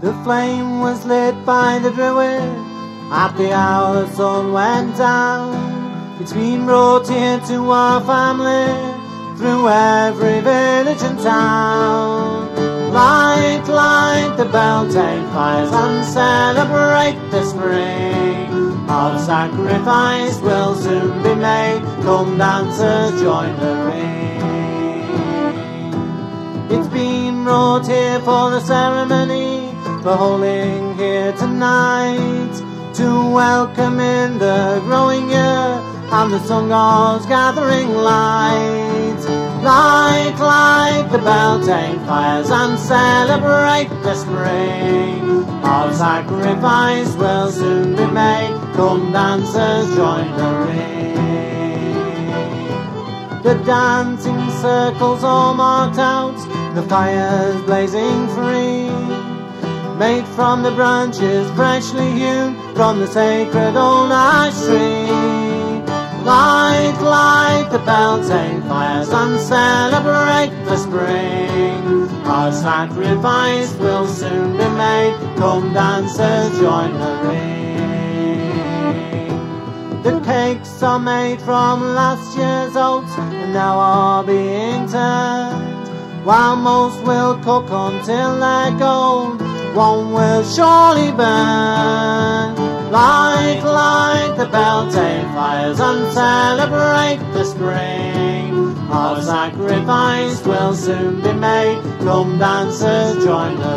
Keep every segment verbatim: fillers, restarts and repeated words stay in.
The flame was lit by the druid at the hour the sun went down. It's been brought here to our family through every village and town. Light, light the Beltane fires and celebrate the spring. Our sacrifice will soon be made. Come dancers, join the ring. It's been brought here for the ceremony we're holding here tonight, to welcome in the growing year and the sun god's gathering light. Light, light the Beltane fires and celebrate the spring. Our sacrifice will soon be made. Come dancers, join the ring. The dancing circles all marked out, the fires blazing free, made from the branches freshly hewn from the sacred old ash tree. Light, light the Beltane fires and celebrate the spring. Our sacrifice will soon be made. Come dancers, join the ring. The cakes are made from last year's oats and now are being turned, while most will cook until they're gold. One will surely burn. Light, light the Beltane fires and celebrate the spring. Our sacrifice will soon be made. Come dancers, join the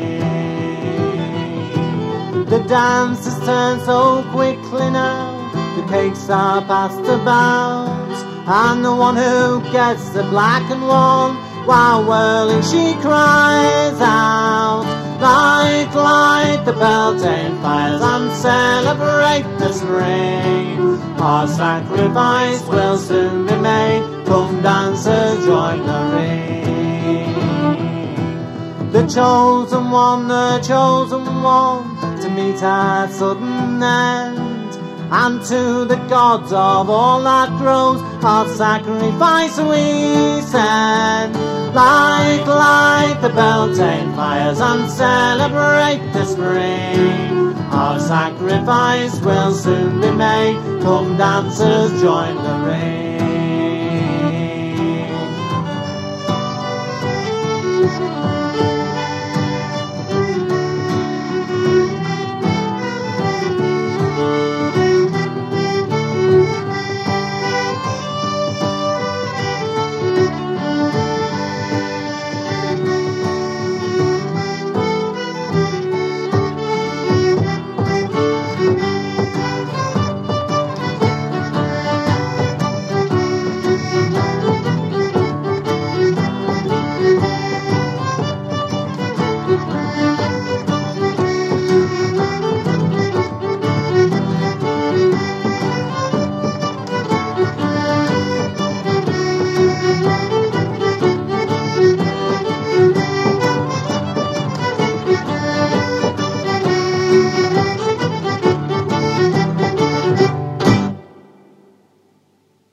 ring. The dances turn so quickly now, the cakes are passed about, and the one who gets the blackened one, while whirling she cries out. Light, light the Beltane fires and celebrate the spring. Our sacrifice will soon be made. Come dancers, join the ring. The chosen one, the chosen one, to meet our sudden end, and to the gods of all that grows, our sacrifice we send. Light, light the Beltane fires and celebrate the spring. Our sacrifice will soon be made. Come dancers, join the ring.